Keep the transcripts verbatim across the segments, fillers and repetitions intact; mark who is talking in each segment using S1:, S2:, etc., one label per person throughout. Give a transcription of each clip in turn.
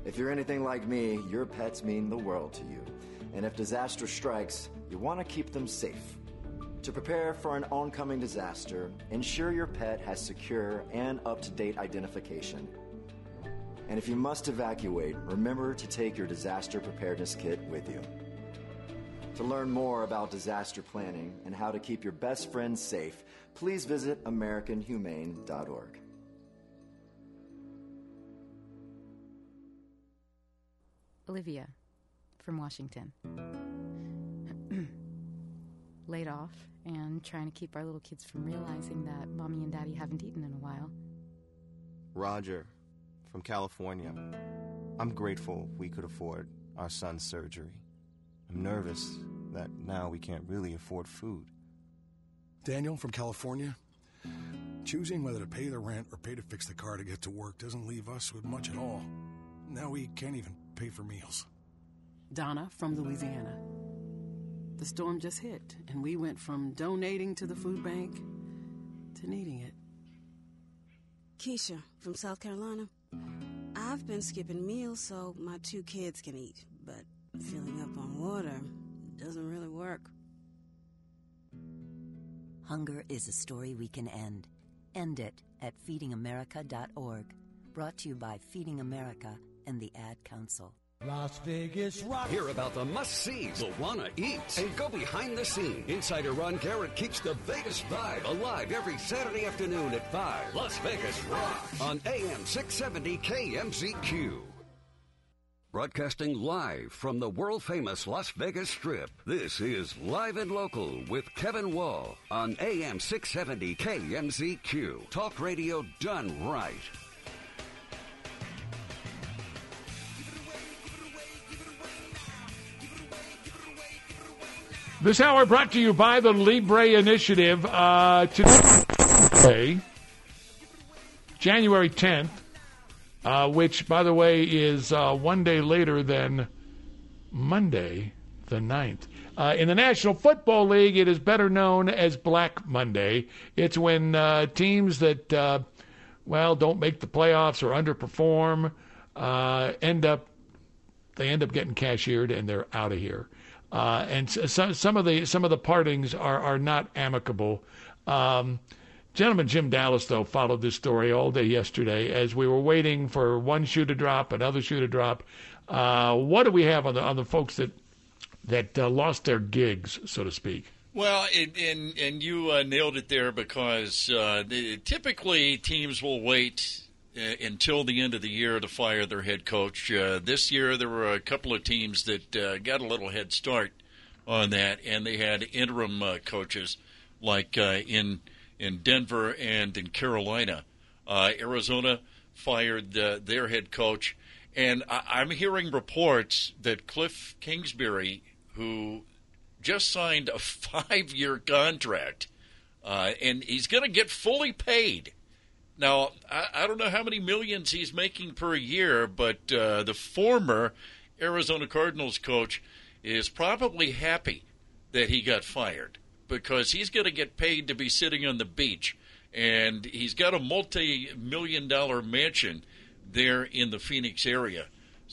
S1: If you're anything like me, your pets mean the world to you. And if disaster strikes, you want to keep them safe. To prepare for an oncoming disaster, ensure your pet has secure and up-to-date identification. And if you must evacuate, remember to take your disaster preparedness kit with you. To learn more about disaster planning and how to keep your best friends safe, please visit American Humane dot org.
S2: Olivia from Washington. Laid off and trying to keep our little kids from realizing that Mommy and Daddy haven't eaten in a while.
S3: Roger from California. I'm grateful we could afford our son's surgery. I'm nervous that now we can't really afford food.
S4: Daniel from California. Choosing whether to pay the rent or pay to fix the car to get to work doesn't leave us with much at all. Now we can't even pay for meals.
S5: Donna from Louisiana. The storm just hit, and we went from donating to the food bank to needing it.
S6: Keisha from South Carolina. I've been skipping meals so my two kids can eat, but filling up on water doesn't really work.
S7: Hunger is a story we can end. End it at feeding america dot org. Brought to you by Feeding America and the Ad Council.
S8: Las Vegas Rock.
S9: Hear about the must-sees, the wanna eats, and go behind the scene. Insider Ron Garrett keeps the Vegas vibe alive every Saturday afternoon at five. Las Vegas Rock on A M six seventy K M Z Q. Broadcasting live from the world-famous Las Vegas Strip, this is Live and Local with Kevin Wall on A M six seventy K M Z Q. Talk radio done right.
S10: This hour brought to you by the Libre Initiative. Uh, today, January tenth, uh, which, by the way, is uh, one day later than Monday the ninth. Uh, in the National Football League, it is better known as Black Monday. It's when uh, teams that, uh, well, don't make the playoffs or underperform uh, end up, they end up getting cashiered and they're out of here. Uh, and so, some of the some of the partings are, are not amicable. Um, gentleman Jim Dallas, though, followed this story all day yesterday as we were waiting for one shoe to drop, another shoe to drop. Uh, what do we have on the on the folks that that uh, lost their gigs, so to speak?
S11: Well, it, and and you uh, nailed it there because uh, the, typically teams will wait Uh, until the end of the year to fire their head coach. Uh, this year there were a couple of teams that uh, got a little head start on that, and they had interim uh, coaches like uh, in in Denver and in Carolina. Uh, Arizona fired uh, their head coach, and I- I'm hearing reports that Cliff Kingsbury, who just signed a five-year contract, uh, and he's going to get fully paid. Now, I, I don't know how many millions he's making per year, but uh, the former Arizona Cardinals coach is probably happy that he got fired because he's going to get paid to be sitting on the beach, and he's got a multi-million dollar mansion there in the Phoenix area.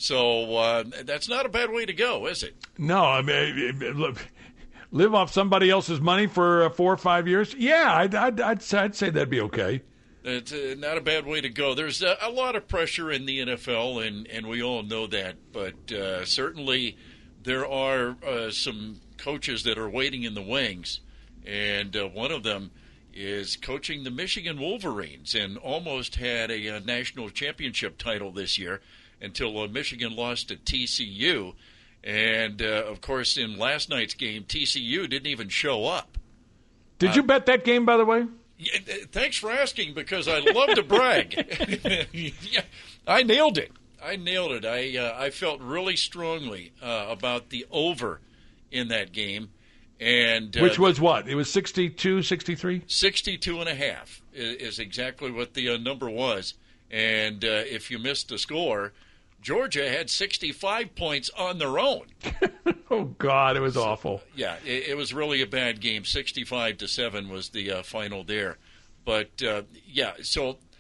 S11: So uh, that's not a bad way to go, is it?
S10: No, I mean, look, live off somebody else's money for uh, four or five years? Yeah, I'd, I'd, I'd, I'd say that'd be okay.
S11: It's uh, not a bad way to go. There's a, a lot of pressure in the N F L, and, and we all know that. But uh, certainly there are uh, some coaches that are waiting in the wings, and uh, one of them is coaching the Michigan Wolverines and almost had a, a national championship title this year until uh, Michigan lost to T C U. And, uh, of course, in last night's game, T C U didn't even show up.
S10: Did
S11: uh,
S10: you bet that game, by the way?
S11: Yeah, thanks for asking, because I love to brag. Yeah, I nailed it. I nailed it. I uh, I felt really strongly uh, about the over in that game. And, uh,
S10: Which was what? It was sixty-two, sixty-three?
S11: sixty-two and a half is, is exactly what the uh, number was. And uh, if you missed the score, Georgia had sixty-five points on their own.
S10: Oh, God, it was
S11: so,
S10: awful.
S11: Yeah, it, it was really a bad game. sixty-five to seven was the uh, final there. But, uh, yeah, so,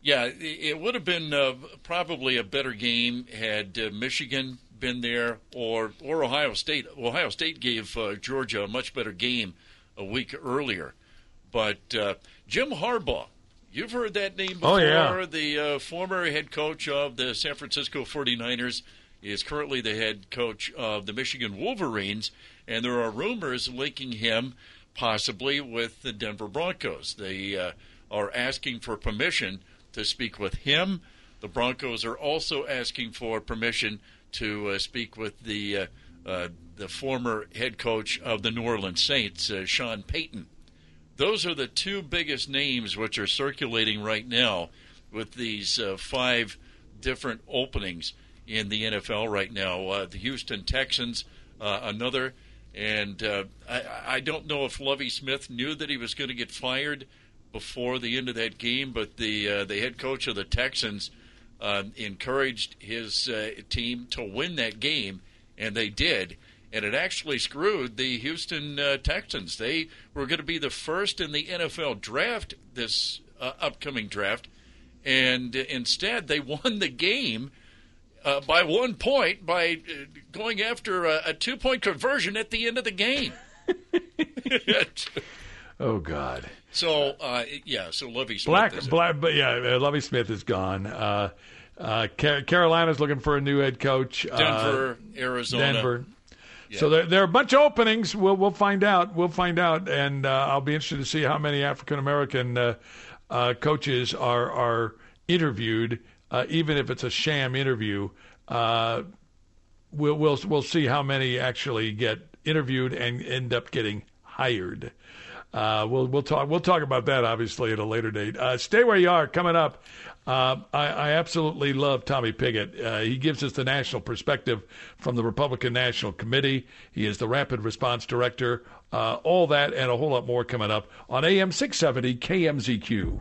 S11: Yeah, it would have been uh, probably a better game had uh, Michigan been there, or or Ohio State. Ohio State gave uh, Georgia a much better game a week earlier. But uh, Jim Harbaugh, you've heard that name before.
S10: Oh, yeah.
S11: The uh, former head coach of the San Francisco forty-niners is currently the head coach of the Michigan Wolverines, and there are rumors linking him possibly with the Denver Broncos. They uh, are asking for permission to speak with him. The Broncos are also asking for permission to uh, speak with the uh, uh, the former head coach of the New Orleans Saints, uh, Sean Payton. Those are the two biggest names which are circulating right now with these uh, five different openings in the N F L right now. Uh, the Houston Texans, uh, another. And uh, I, I don't know if Lovie Smith knew that he was going to get fired before the end of that game, but the uh, the head coach of the Texans uh, encouraged his uh, team to win that game, and they did. And it actually screwed the Houston uh, Texans. They were going to be the first in the N F L draft, this uh, upcoming draft, and instead they won the game uh, by one point by uh, going after a, a two-point conversion at the end of the game.
S10: Oh, God.
S11: So, uh, yeah, so Lovie Smith
S10: Black,
S11: is
S10: Black, but yeah, uh, Lovie Smith is gone. Uh, uh, Car- Carolina's looking for a new head coach.
S11: Denver,
S10: uh,
S11: Arizona.
S10: Denver.
S11: Yeah.
S10: So there, there are a bunch of openings. We'll we'll find out. We'll find out, and uh, I'll be interested to see how many African American uh, uh, coaches are are interviewed, uh, even if it's a sham interview. Uh, we'll we'll we'll see how many actually get interviewed and end up getting hired. Uh, we'll we'll talk we'll talk about that obviously at a later date. Uh, stay where you are. Coming up, uh, I, I absolutely love Tommy Pigott. Uh, he gives us the national perspective from the Republican National Committee. He is the Rapid Response Director. Uh, all that and a whole lot more coming up on A M six seventy K M Z Q.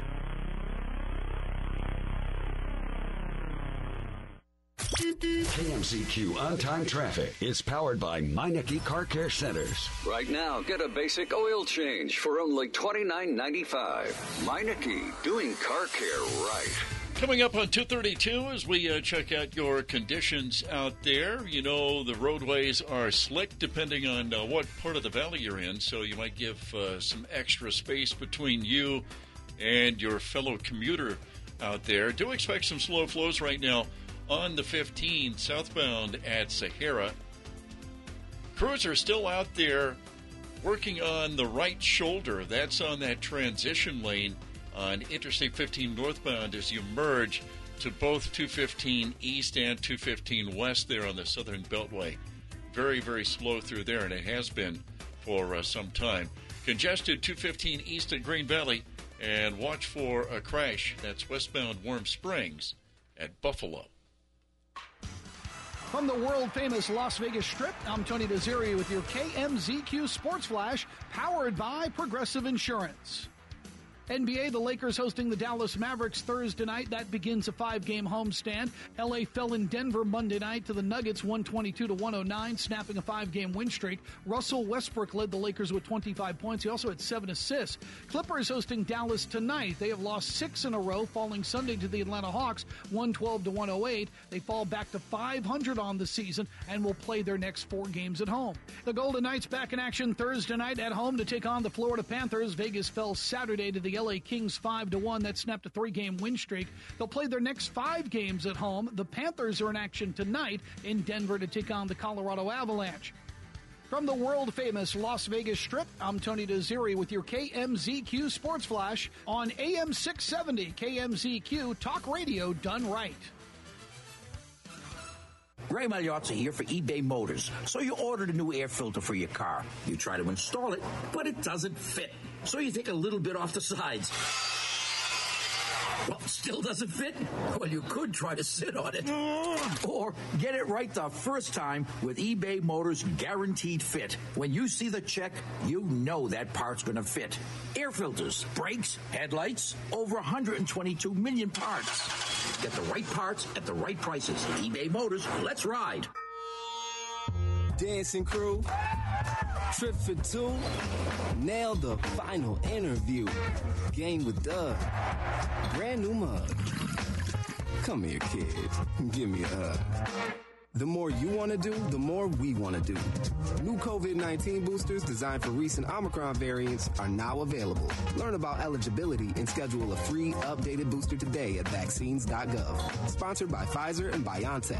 S9: K M Z Q On-Time Traffic is powered by Meineke Car Care Centers.
S12: Right now, get a basic oil change for only twenty-nine ninety-five. Meineke, doing car care right.
S11: Coming up on two thirty-two as we uh, check out your conditions out there. You know, the roadways are slick depending on uh, what part of the valley you're in, so you might give uh, some extra space between you and your fellow commuter out there. Do expect some slow flows right now on the fifteen southbound at Sahara. Crews are still out there working on the right shoulder. That's on that transition lane on Interstate fifteen northbound as you merge to both two fifteen east and two fifteen west there on the Southern Beltway. Very, very slow through there, and it has been for uh, some time. Congested two fifteen east at Green Valley, and watch for a crash. That's westbound Warm Springs at Buffalo.
S13: From the world-famous Las Vegas Strip, I'm Tony Desiri with your K M Z Q Sports Flash, powered by Progressive Insurance. N B A, the Lakers hosting the Dallas Mavericks Thursday night. That begins a five-game homestand. L A fell in Denver Monday night to the Nuggets, one twenty-two to one oh nine, snapping a five-game win streak. Russell Westbrook led the Lakers with twenty-five points. He also had seven assists. Clippers hosting Dallas tonight. They have lost six in a row, falling Sunday to the Atlanta Hawks, one twelve to one oh eight. They fall back to five hundred on the season and will play their next four games at home. The Golden Knights back in action Thursday night at home to take on the Florida Panthers. Vegas fell Saturday to the L A Kings five to one. That snapped a three-game win streak. They'll play their next five games at home. The Panthers are in action tonight in Denver to take on the Colorado Avalanche. From the world-famous Las Vegas Strip, I'm Tony Desiri with your K M Z Q Sports Flash on A M six seventy K M Z Q, talk radio done right.
S14: Ray Magliozzi here for eBay Motors. So you ordered a new air filter for your car. You try to install it, but it doesn't fit. So you take a little bit off the sides. Well, still doesn't fit? Well, you could try to sit on it. Or get it right the first time with eBay Motors Guaranteed Fit. When you see the check, you know that part's going to fit. Air filters, brakes, headlights, over one hundred twenty-two million parts. Get the right parts at the right prices. eBay Motors, let's ride.
S15: Dancing crew, Trip for two, nail the final interview. Game with Doug, brand new mug. Come here, kid, give me a hug. The more you want to do, the more we want to do. New COVID nineteen boosters designed for recent Omicron variants are now available. Learn about eligibility and schedule a free updated booster today at vaccines dot gov. Sponsored by Pfizer and BioNTech.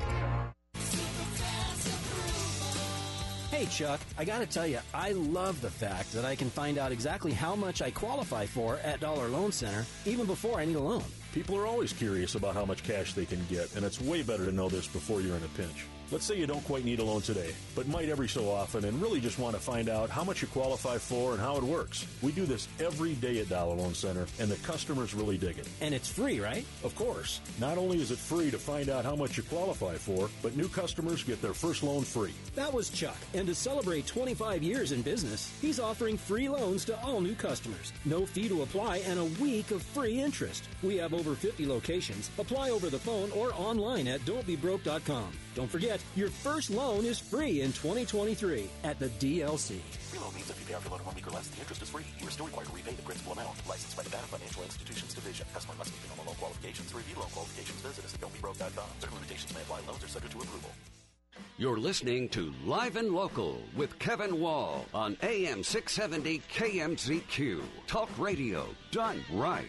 S16: Hey, Chuck, I gotta tell you, I love the fact that I can find out exactly how much I qualify for at Dollar Loan Center, even before I need a loan.
S17: People are always curious about how much cash they can get, and it's way better to know this before you're in a pinch. Let's say you don't quite need a loan today, but might every so often and really just want to find out how much you qualify for and how it works. We do this every day at Dollar Loan Center, and the customers really dig it.
S16: And it's free, right?
S17: Of course. Not only is it free to find out how much you qualify for, but new customers get their first loan free.
S16: That was Chuck, and to celebrate twenty-five years in business, he's offering free loans to all new customers. No fee to apply and a week of free interest. We have over fifty locations. Apply over the phone or online at don't be broke dot com. Don't forget, your first loan is free in twenty twenty-three at the D L C.
S18: Free loan means if you pay off your loan in one week or less, the interest is free. You are still required to repay the principal amount. Licensed by the Nevada Financial Institutions Division. Customer must meet normal loan qualifications. To review loan qualifications, visit us at don't be broke dot com. Certain limitations may apply. Loans are subject to approval.
S9: You're listening to Live and Local with Kevin Wall on A M six seventy K M Z Q. Talk radio done right.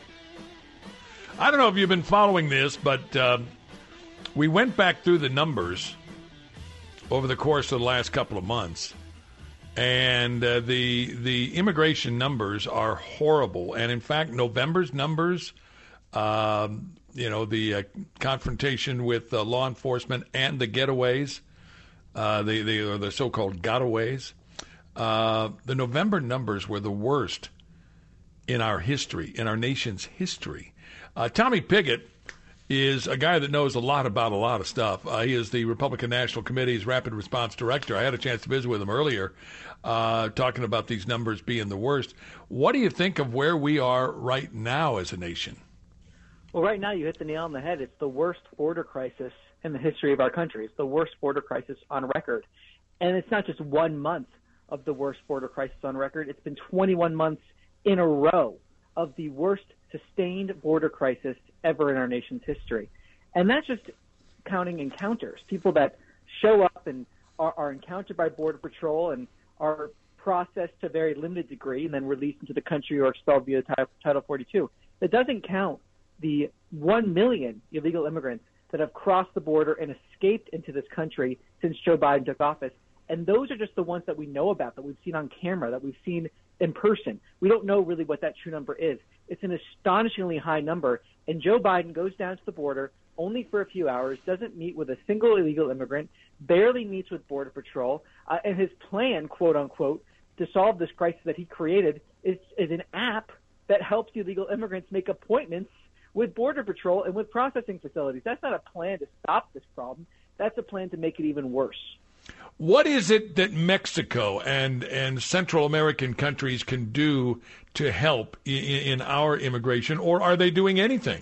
S10: I don't know if you've been following this, but uh, we went back through the numbers over the course of the last couple of months, and uh, the the immigration numbers are horrible. And in fact, November's numbers, um, you know, the uh, confrontation with uh, law enforcement and the getaways, uh, the the, the so-called gotaways, uh, the November numbers were the worst in our history, in our nation's history. Uh, Tommy Pigott is a guy that knows a lot about a lot of stuff. Uh, he is the Republican National Committee's Rapid Response Director. I had a chance to visit with him earlier, uh, talking about these numbers being the worst. What do you think of where we are right now as a nation?
S19: Well, right now you hit the nail on the head. It's the worst border crisis in the history of our country. It's the worst border crisis on record. And it's not just one month of the worst border crisis on record. It's been twenty-one months in a row of the worst sustained border crisis ever in our nation's history. And that's just counting encounters, people that show up and are, are encountered by Border Patrol and are processed to a very limited degree and then released into the country or expelled via Title forty-two. That doesn't count the one million illegal immigrants that have crossed the border and escaped into this country since Joe Biden took office. And those are just the ones that we know about, that we've seen on camera, that we've seen in person. We don't know really what that true number is. It's an astonishingly high number. And Joe Biden goes down to the border only for a few hours, doesn't meet with a single illegal immigrant, barely meets with Border Patrol. Uh, and his plan, quote unquote, to solve this crisis that he created is, is an app that helps illegal immigrants make appointments with Border Patrol and with processing facilities. That's not a plan to stop this problem. That's a plan to make it even worse.
S10: What is it that Mexico and, and Central American countries can do to help in, in our immigration, or are they doing anything?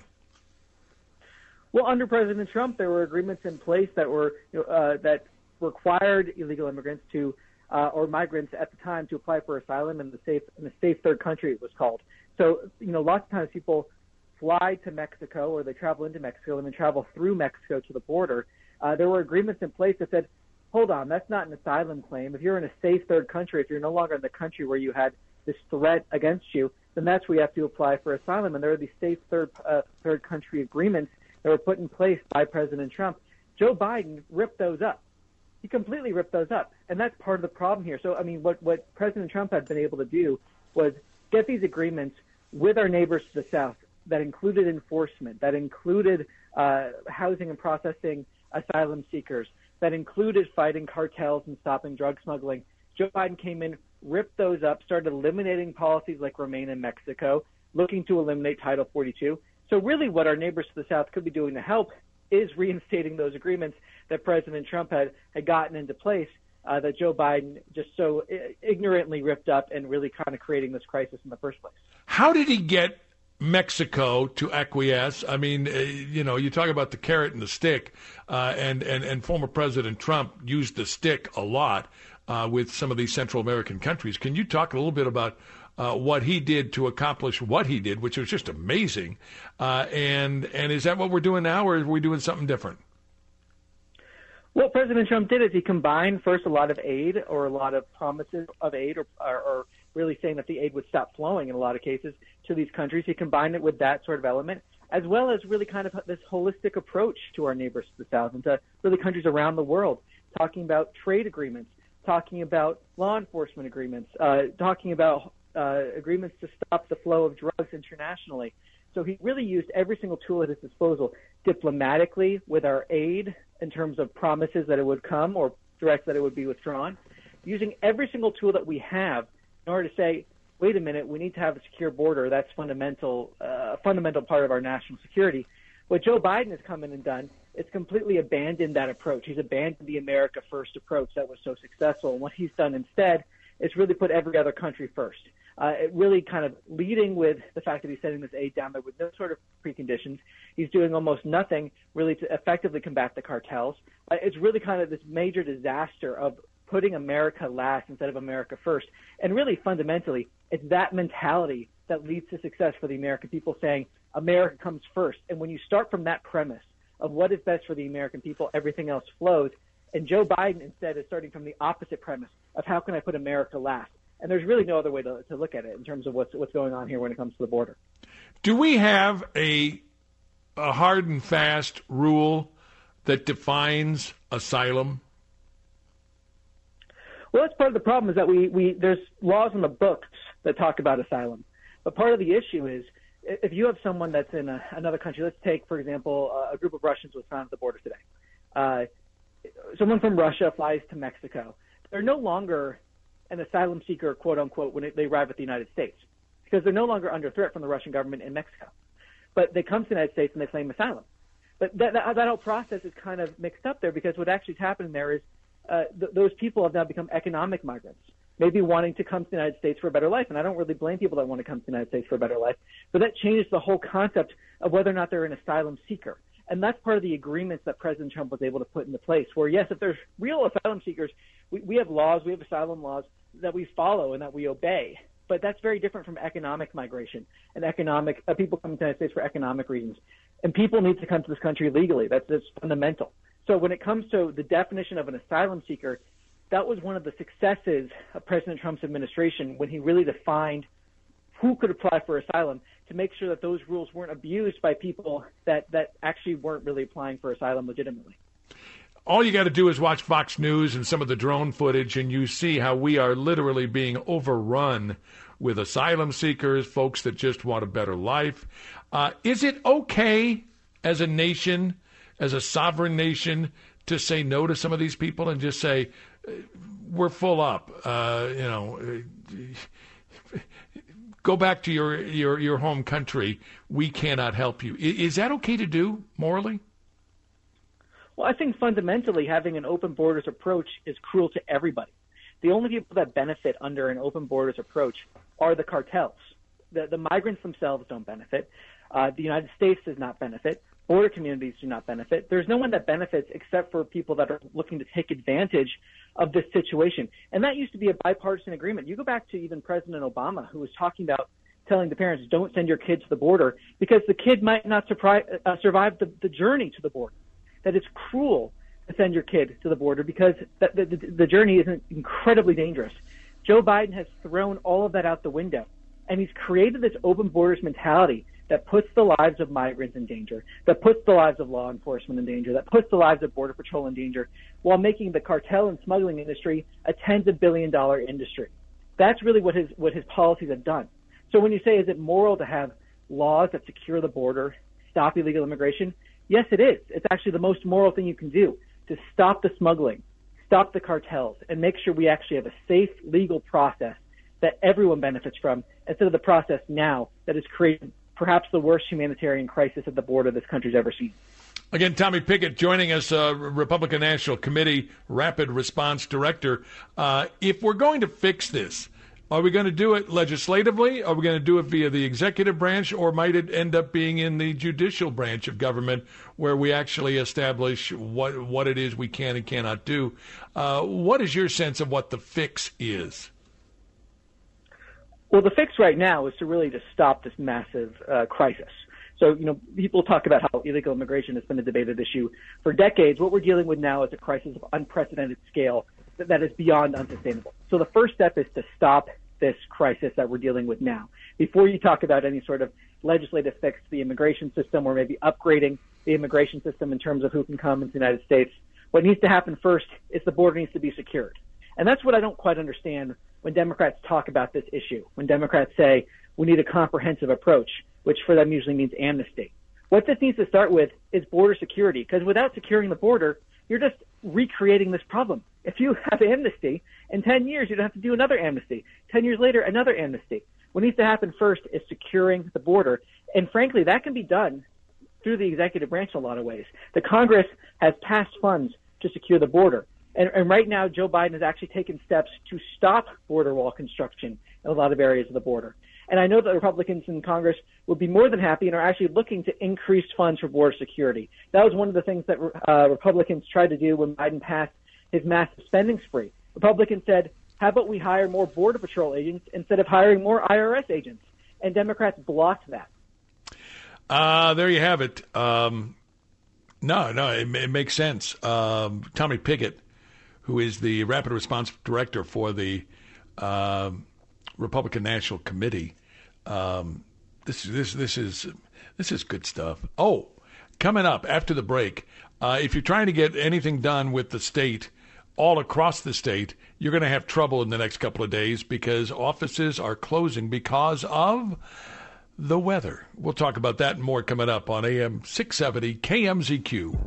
S19: Well, under President Trump, there were agreements in place that were uh, that required illegal immigrants to uh, or migrants at the time to apply for asylum in the safe in the safe third country, it was called. So, you know, lots of times people fly to Mexico or they travel into Mexico and then travel through Mexico to the border. Uh, there were agreements in place that said, hold on, that's not an asylum claim. If you're in a safe third country, if you're no longer in the country where you had this threat against you, then that's where you have to apply for asylum. And there are these safe third uh, third country agreements that were put in place by President Trump. Joe Biden ripped those up. He completely ripped those up. And that's part of the problem here. So, I mean, what, what President Trump had been able to do was get these agreements with our neighbors to the south that included enforcement, that included uh, housing and processing asylum seekers, that included fighting cartels and stopping drug smuggling. Joe Biden came in, ripped those up, started eliminating policies like Remain in Mexico, looking to eliminate Title forty-two. So really what our neighbors to the south could be doing to help is reinstating those agreements that President Trump had, had gotten into place uh, that Joe Biden just so ignorantly ripped up and really kind of creating this crisis in the first place.
S10: How did he get Mexico to acquiesce? I mean, uh, you know, you talk about the carrot and the stick, uh, and, and, and former President Trump used the stick a lot. uh, with some of these Central American countries. Can you talk a little bit about uh, what he did to accomplish what he did, which was just amazing? Uh, and and is that what we're doing now, or are we doing something different?
S19: What President Trump did is he combined first a lot of aid or a lot of promises of aid or, or, or really saying that the aid would stop flowing in a lot of cases to these countries. He combined it with that sort of element, as well as really kind of this holistic approach to our neighbors to the south and to really countries around the world, talking about trade agreements, talking about law enforcement agreements, uh, talking about uh, agreements to stop the flow of drugs internationally. So he really used every single tool at his disposal diplomatically with our aid in terms of promises that it would come or threats that it would be withdrawn, using every single tool that we have in order to say, wait a minute, we need to have a secure border. That's fundamental, uh, a fundamental part of our national security. What Joe Biden has come in and done is completely abandoned that approach. He's abandoned the America First approach that was so successful. And what he's done instead is really put every other country first. Uh, it really kind of leading with the fact that he's sending this aid down there with no sort of preconditions. He's doing almost nothing really to effectively combat the cartels. Uh, it's really kind of this major disaster of putting America last instead of America first. And really fundamentally, it's that mentality that leads to success for the American people, saying America comes first. And when you start from that premise of what is best for the American people, everything else flows. And Joe Biden instead is starting from the opposite premise of how can I put America last? And there's really no other way to, to look at it in terms of what's what's going on here when it comes to the border.
S10: Do we have a a hard and fast rule that defines asylum?
S19: Well, that's part of the problem is that we, we there's laws in the books that talk about asylum. But part of the issue is if you have someone that's in a, another country, let's take, for example, uh, a group of Russians was found at the border today. Uh, someone from Russia flies to Mexico. They're no longer an asylum seeker, quote unquote, when it, they arrive at the United States, because they're no longer under threat from the Russian government in Mexico. But they come to the United States and they claim asylum. But that, that, that whole process is kind of mixed up there, because what actually is happening there is uh, th- those people have now become economic migrants, maybe wanting to come to the United States for a better life. And I don't really blame people that want to come to the United States for a better life. But that changes the whole concept of whether or not they're an asylum seeker. And that's part of the agreements that President Trump was able to put into place, where, yes, if there's real asylum seekers, we, we have laws, we have asylum laws that we follow and that we obey. But that's very different from economic migration and economic uh, people coming to the United States for economic reasons. And people need to come to this country legally. That's, that's fundamental. So when it comes to the definition of an asylum seeker, that was one of the successes of President Trump's administration when he really defined who could apply for asylum to make sure that those rules weren't abused by people that, that actually weren't really applying for asylum legitimately.
S10: All you got to do is watch Fox News and some of the drone footage, and you see how we are literally being overrun with asylum seekers, folks that just want a better life. Uh, is it okay as a nation, as a sovereign nation, to say no to some of these people and just say, we're full up, uh, you know, go back to your, your, your home country, we cannot help you. Is that okay to do morally?
S19: Well, I think fundamentally having an open borders approach is cruel to everybody. The only people that benefit under an open borders approach are the cartels. The, the migrants themselves don't benefit. Uh, the United States does not benefit. Border communities do not benefit. There's no one that benefits except for people that are looking to take advantage of this situation. And that used to be a bipartisan agreement. You go back to even President Obama, who was talking about telling the parents, don't send your kids to the border because the kid might not surprise, uh, survive the, the journey to the border. That it's cruel to send your kid to the border because the, the, the journey is incredibly dangerous. Joe Biden has thrown all of that out the window, and he's created this open borders mentality that puts the lives of migrants in danger, that puts the lives of law enforcement in danger, that puts the lives of Border Patrol in danger, while making the cartel and smuggling industry a tens of billion dollar industry. That's really what his what his policies have done. So when you say, is it moral to have laws that secure the border, stop illegal immigration? Yes, it is. It's actually the most moral thing you can do to stop the smuggling, stop the cartels, and make sure we actually have a safe, legal process that everyone benefits from instead of the process now that has created perhaps the worst humanitarian crisis at the border this country's ever seen.
S10: Again, Tommy Pickett joining us, uh, Republican National Committee Rapid Response Director. Uh, if we're going to fix this, Are we going to do it legislatively? Are we going to do it via the executive branch, or might it end up being in the judicial branch of government where we actually establish what what it is we can and cannot do? Uh, what is your sense of what the fix is?
S19: Well, the fix right now is to really just stop this massive uh, crisis. So, you know, people talk about how illegal immigration has been a debated issue for decades. What we're dealing with now is a crisis of unprecedented scale that is beyond unsustainable. So the first step is to stop this crisis that we're dealing with now. Before you talk about any sort of legislative fix to the immigration system or maybe upgrading the immigration system in terms of who can come into the United States, what needs to happen first is the border needs to be secured. And that's what I don't quite understand when Democrats talk about this issue, when Democrats say we need a comprehensive approach, which for them usually means amnesty. What this needs to start with is border security, because without securing the border, you're just recreating this problem. If you have amnesty, in ten years, you'd have to do another amnesty. ten years later, another amnesty. What needs to happen first is securing the border. And frankly, that can be done through the executive branch in a lot of ways. The Congress has passed funds to secure the border. And, and right now, Joe Biden has actually taken steps to stop border wall construction in a lot of areas of the border. And I know that Republicans in Congress would be more than happy and are actually looking to increase funds for border security. That was one of the things that uh, Republicans tried to do when Biden passed his massive spending spree. Republicans said, how about we hire more Border Patrol agents instead of hiring more I R S agents? And Democrats blocked that.
S10: Uh, there you have it. Um, no, no, it, it makes sense. Um, Tommy Pickett, who is the Rapid Response Director for the uh, Republican National Committee, um, this this this is this is good stuff. Oh, coming up after the break, uh, if you're trying to get anything done with the state, all across the state, you're going to have trouble in the next couple of days because offices are closing because of the weather. We'll talk about that and more coming up on A M six seventy K M Z Q.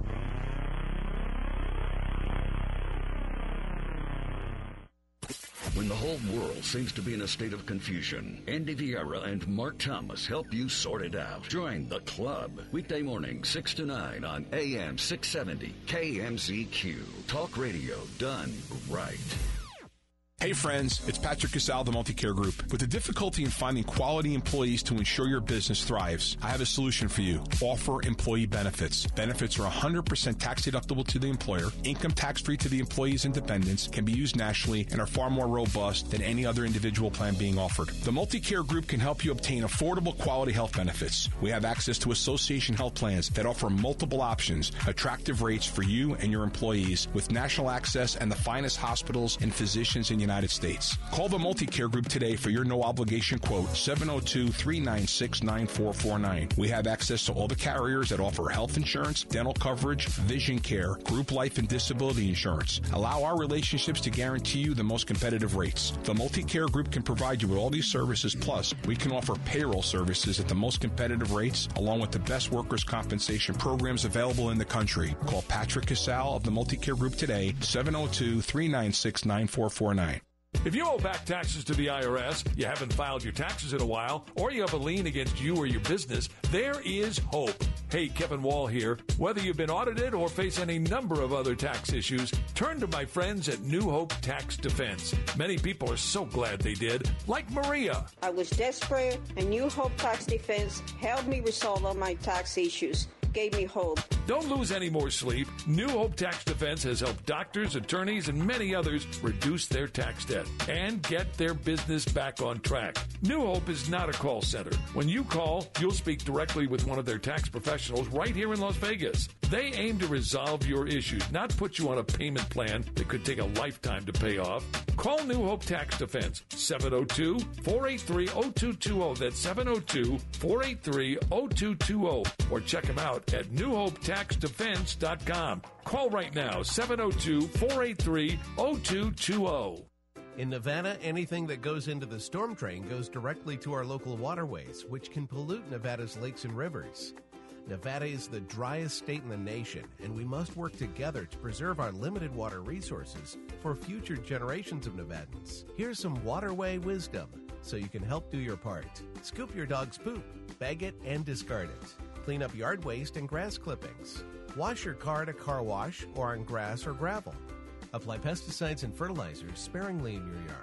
S9: When the whole world seems to be in a state of confusion, Andy Vieira and Mark Thomas help you sort it out. Join the club. Weekday morning, six to nine on A M six seventy K M Z Q. Talk radio done right.
S20: Hey friends, it's Patrick Casal of the Multicare Group. With the difficulty in finding quality employees to ensure your business thrives, I have a solution for you. Offer employee benefits. Benefits are one hundred percent tax deductible to the employer, income tax free to the employee's and dependents, can be used nationally, and are far more robust than any other individual plan being offered. The Multicare Group can help you obtain affordable quality health benefits. We have access to association health plans that offer multiple options, attractive rates for you and your employees, with national access and the finest hospitals and physicians in the United States. Call the Multicare Group today for your no-obligation quote, seven oh two, three nine six, nine four four nine. We have access to all the carriers that offer health insurance, dental coverage, vision care, group life and disability insurance. Allow our relationships to guarantee you the most competitive rates. The Multicare Group can provide you with all these services, plus we can offer payroll services at the most competitive rates, along with the best workers' compensation programs available in the country. Call Patrick Casal of the Multicare Group today, seven oh two, three nine six, nine four four nine.
S10: If you owe back taxes to the I R S, you haven't filed your taxes in a while, or you have a lien against you or your business, there is hope. Hey, Kevin Wall here. Whether you've been audited or face any number of other tax issues, turn to my friends at New Hope Tax Defense. Many people are so glad they did, like Maria.
S21: I was desperate, and New Hope Tax Defense helped me resolve all my tax issues. Gave me hope.
S10: Don't lose any more sleep. New Hope Tax Defense has helped doctors, attorneys, and many others reduce their tax debt and get their business back on track. New Hope is not a call center. When you call, you'll speak directly with one of their tax professionals right here in Las Vegas. They aim to resolve your issues, not put you on a payment plan that could take a lifetime to pay off. Call New Hope Tax Defense, seven oh two, four eight three, oh two two oh. That's seven oh two, four eight three, oh two two oh. Or check them out at new hope tax defense dot com. Call right now, seven oh two, four eight three, oh two two oh.
S22: In Nevada, anything that goes into the storm drain goes directly to our local waterways, which can pollute Nevada's lakes and rivers. Nevada is the driest state in the nation, and we must work together to preserve our limited water resources for future generations of Nevadans. Here's some waterway wisdom so you can help do your part. Scoop your dog's poop, bag it, and discard it. Clean up yard waste and grass clippings. Wash your car at a car wash or on grass or gravel. Apply pesticides and fertilizers sparingly in your yard.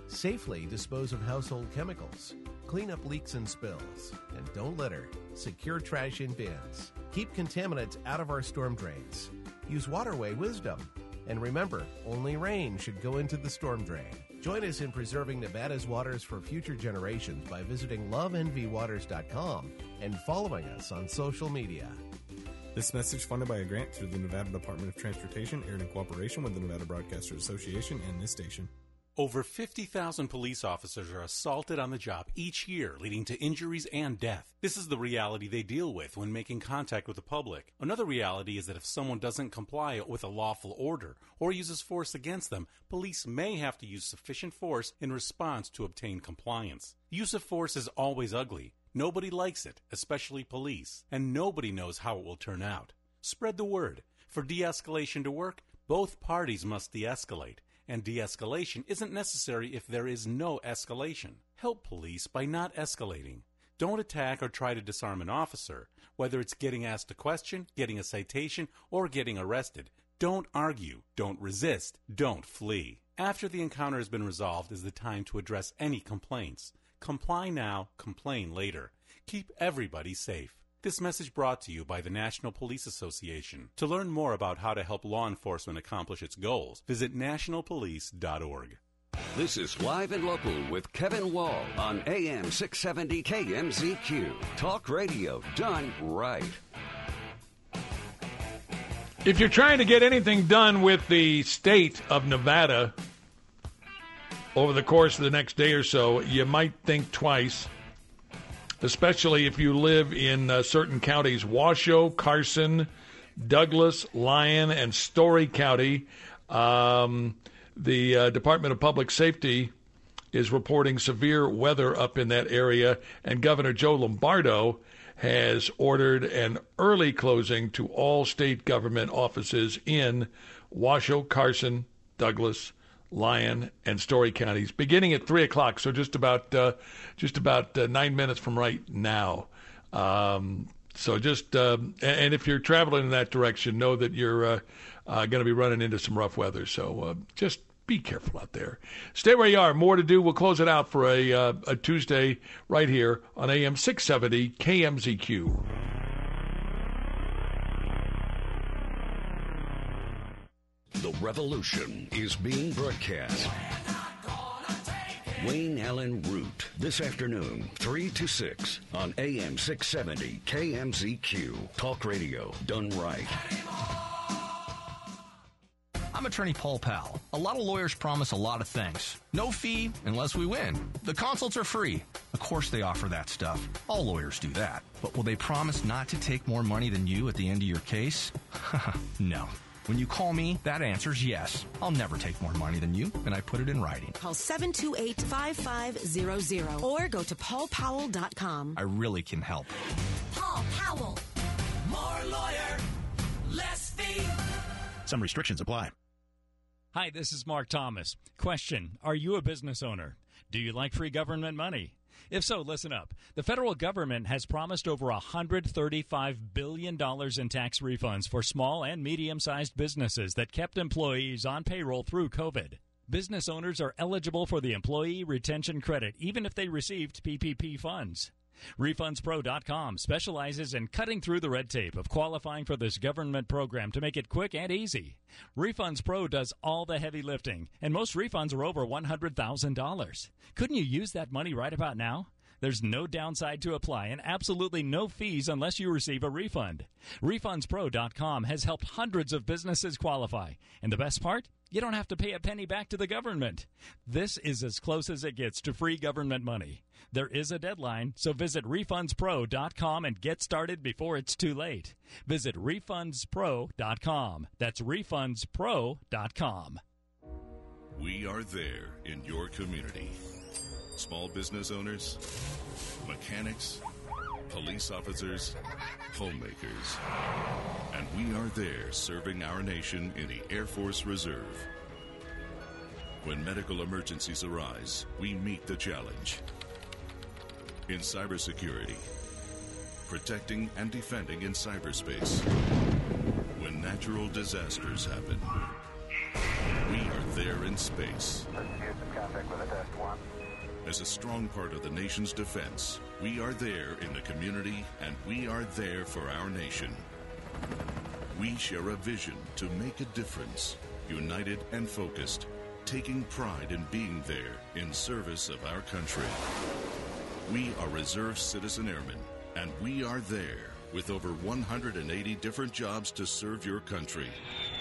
S22: Safely dispose of household chemicals. Clean up leaks and spills. And don't litter. Secure trash in bins. Keep contaminants out of our storm drains. Use waterway wisdom. And remember, only rain should go into the storm drain. Join us in preserving Nevada's waters for future generations by visiting love n v waters dot com and following us on social media.
S1: This message funded by a grant through the Nevada Department of Transportation, aired in cooperation with the Nevada Broadcasters Association and this station.
S2: Over fifty thousand police officers are assaulted on the job each year, leading to injuries and death. This is the reality they deal with when making contact with the public. Another reality is that if someone doesn't comply with a lawful order or uses force against them, police may have to use sufficient force in response to obtain compliance. Use of force is always ugly. Nobody likes it, especially police, and nobody knows how it will turn out. Spread the word. For de-escalation to work, both parties must de-escalate. And de-escalation isn't necessary if there is no escalation. Help police by not escalating. Don't attack or try to disarm an officer, whether it's getting asked a question, getting a citation, or getting arrested. Don't argue, don't resist, don't flee. After the encounter has been resolved is the time to address any complaints. Comply now, complain later. Keep everybody safe. This message brought to you by the National Police Association. To learn more about how to help law enforcement accomplish its goals, visit national police dot org.
S9: This is Live and Local with Kevin Wall on A M six seventy K M Z Q. Talk radio done right.
S10: If you're trying to get anything done with the state of Nevada over the course of the next day or so, you might think twice. Especially if you live in uh, certain counties, Washoe, Carson, Douglas, Lyon, and Story County. Um, the uh, Department of Public Safety is reporting severe weather up in that area, and Governor Joe Lombardo has ordered an early closing to all state government offices in Washoe, Carson, Douglas, Lyon, and Story counties, beginning at three o'clock. So just about uh, just about uh, nine minutes from right now. Um, so just uh, and if you're traveling in that direction, know that you're uh, uh, going to be running into some rough weather. So uh, just be careful out there. Stay where you are. More to do. We'll close it out for a uh, a Tuesday right here on A M six seventy K M Z Q.
S9: The revolution is being broadcast. Wayne Allen Root, this afternoon, three to six on A M six seventy K M Z Q. Talk radio done right.
S23: I'm attorney Paul Powell. A lot of lawyers promise a lot of things. No fee unless we win. The consults are free. Of course they offer that stuff. All lawyers do that. But will they promise not to take more money than you at the end of your case? No. When you call me, that answer's yes. I'll never take more money than you, and I put it in writing.
S24: Call seven two eight, five five zero zero or go to paul powell dot com.
S23: I really can help.
S24: Paul Powell.
S25: More lawyer, less fee.
S26: Some restrictions apply.
S27: Hi, this is Mark Thomas. Question, are you a business owner? Do you like free government money? If so, listen up. The federal government has promised over one hundred thirty-five billion dollars in tax refunds for small and medium-sized businesses that kept employees on payroll through COVID. Business owners are eligible for the Employee Retention Credit, even if they received P P P funds. Refunds Pro dot com specializes in cutting through the red tape of qualifying for this government program to make it quick and easy. Refunds Pro does all the heavy lifting, and most refunds are over one hundred thousand dollars. Couldn't you use that money right about now? There's no downside to apply and absolutely no fees unless you receive a refund. Refunds Pro dot com has helped hundreds of businesses qualify. And the best part? You don't have to pay a penny back to the government. This is as close as it gets to free government money. There is a deadline, so visit Refunds Pro dot com and get started before it's too late. Visit Refunds Pro dot com. That's Refunds Pro dot com.
S28: We are there in your community. Small business owners, mechanics, police officers, homemakers. And we are there serving our nation in the Air Force Reserve. When medical emergencies arise, we meet the challenge. In cybersecurity, protecting and defending in cyberspace. When natural disasters happen, we are there in space.
S3: Let's get some contact with a test one.
S28: As a strong part of the nation's defense, we are there in the community, and we are there for our nation. We share a vision to make a difference, united and focused, taking pride in being there in service of our country. We are Reserve Citizen Airmen, and we are there with over one hundred eighty different jobs to serve your country.